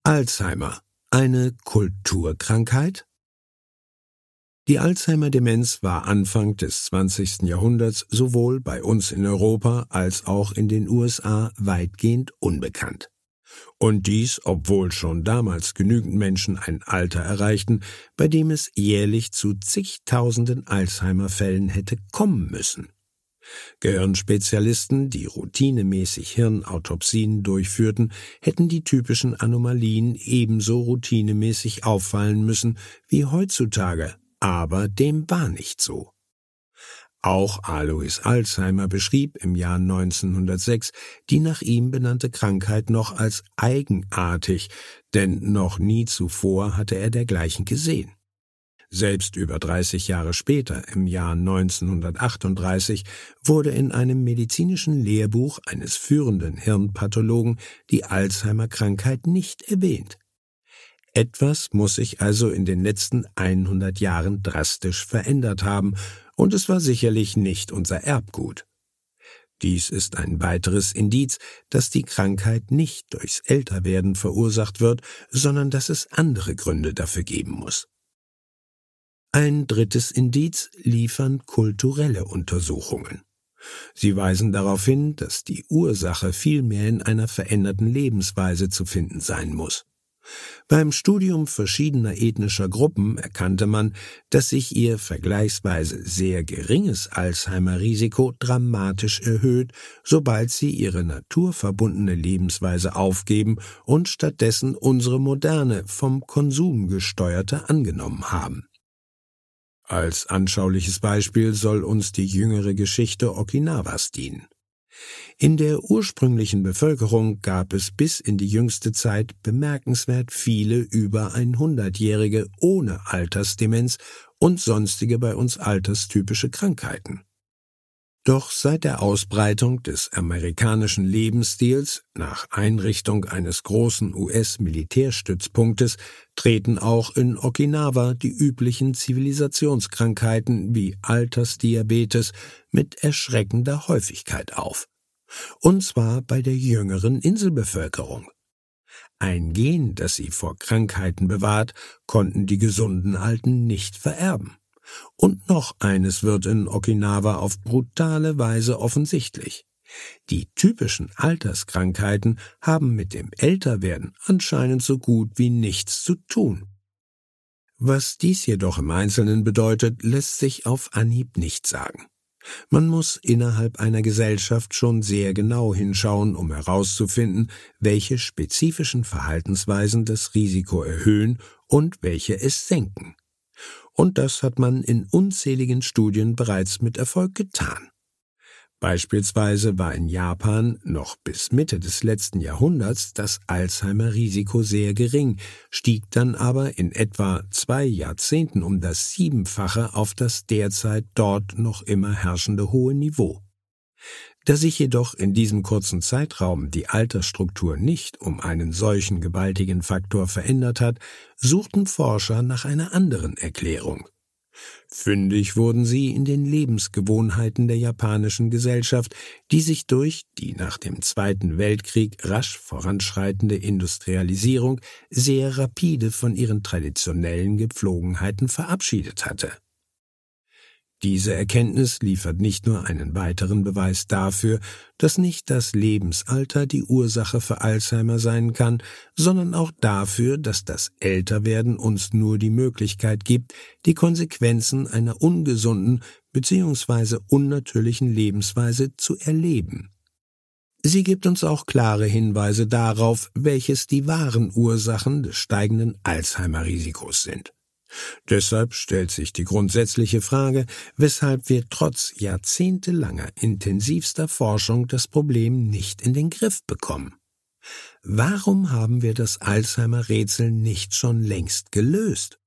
Alzheimer, eine Kulturkrankheit? Die Alzheimer-Demenz war Anfang des 20. Jahrhunderts sowohl bei uns in Europa als auch in den USA weitgehend unbekannt. Und dies, obwohl schon damals genügend Menschen ein Alter erreichten, bei dem es jährlich zu zigtausenden Alzheimer-Fällen hätte kommen müssen. Gehirnspezialisten, die routinemäßig Hirnautopsien durchführten, hätten die typischen Anomalien ebenso routinemäßig auffallen müssen wie heutzutage, aber dem war nicht so. Auch Alois Alzheimer beschrieb im Jahr 1906 die nach ihm benannte Krankheit noch als eigenartig, denn noch nie zuvor hatte er dergleichen gesehen. Selbst über 30 Jahre später, im Jahr 1938, wurde in einem medizinischen Lehrbuch eines führenden Hirnpathologen die Alzheimer-Krankheit nicht erwähnt. Etwas muss sich also in den letzten 100 Jahren drastisch verändert haben, und es war sicherlich nicht unser Erbgut. Dies ist ein weiteres Indiz, dass die Krankheit nicht durchs Älterwerden verursacht wird, sondern dass es andere Gründe dafür geben muss. Ein drittes Indiz liefern kulturelle Untersuchungen. Sie weisen darauf hin, dass die Ursache vielmehr in einer veränderten Lebensweise zu finden sein muss. Beim Studium verschiedener ethnischer Gruppen erkannte man, dass sich ihr vergleichsweise sehr geringes Alzheimer-Risiko dramatisch erhöht, sobald sie ihre naturverbundene Lebensweise aufgeben und stattdessen unsere moderne, vom Konsum gesteuerte angenommen haben. Als anschauliches Beispiel soll uns die jüngere Geschichte Okinawas dienen. In der ursprünglichen Bevölkerung gab es bis in die jüngste Zeit bemerkenswert viele über 100-Jährige ohne Altersdemenz und sonstige bei uns alterstypische Krankheiten. Doch seit der Ausbreitung des amerikanischen Lebensstils nach Einrichtung eines großen US-Militärstützpunktes treten auch in Okinawa die üblichen Zivilisationskrankheiten wie Altersdiabetes mit erschreckender Häufigkeit auf. Und zwar bei der jüngeren Inselbevölkerung. Ein Gen, das sie vor Krankheiten bewahrt, konnten die gesunden Alten nicht vererben. Und noch eines wird in Okinawa auf brutale Weise offensichtlich. Die typischen Alterskrankheiten haben mit dem Älterwerden anscheinend so gut wie nichts zu tun. Was dies jedoch im Einzelnen bedeutet, lässt sich auf Anhieb nicht sagen. Man muss innerhalb einer Gesellschaft schon sehr genau hinschauen, um herauszufinden, welche spezifischen Verhaltensweisen das Risiko erhöhen und welche es senken. Und das hat man in unzähligen Studien bereits mit Erfolg getan. Beispielsweise war in Japan noch bis Mitte des letzten Jahrhunderts das Alzheimer-Risiko sehr gering, stieg dann aber in etwa 2 Jahrzehnten um das 7-fache auf das derzeit dort noch immer herrschende hohe Niveau. Da sich jedoch in diesem kurzen Zeitraum die Altersstruktur nicht um einen solchen gewaltigen Faktor verändert hat, suchten Forscher nach einer anderen Erklärung. Fündig wurden sie in den Lebensgewohnheiten der japanischen Gesellschaft, die sich durch die nach dem Zweiten Weltkrieg rasch voranschreitende Industrialisierung sehr rapide von ihren traditionellen Gepflogenheiten verabschiedet hatte. Diese Erkenntnis liefert nicht nur einen weiteren Beweis dafür, dass nicht das Lebensalter die Ursache für Alzheimer sein kann, sondern auch dafür, dass das Älterwerden uns nur die Möglichkeit gibt, die Konsequenzen einer ungesunden bzw. unnatürlichen Lebensweise zu erleben. Sie gibt uns auch klare Hinweise darauf, welches die wahren Ursachen des steigenden Alzheimer-Risikos sind. Deshalb stellt sich die grundsätzliche Frage, weshalb wir trotz jahrzehntelanger intensivster Forschung das Problem nicht in den Griff bekommen. Warum haben wir das Alzheimer-Rätsel nicht schon längst gelöst?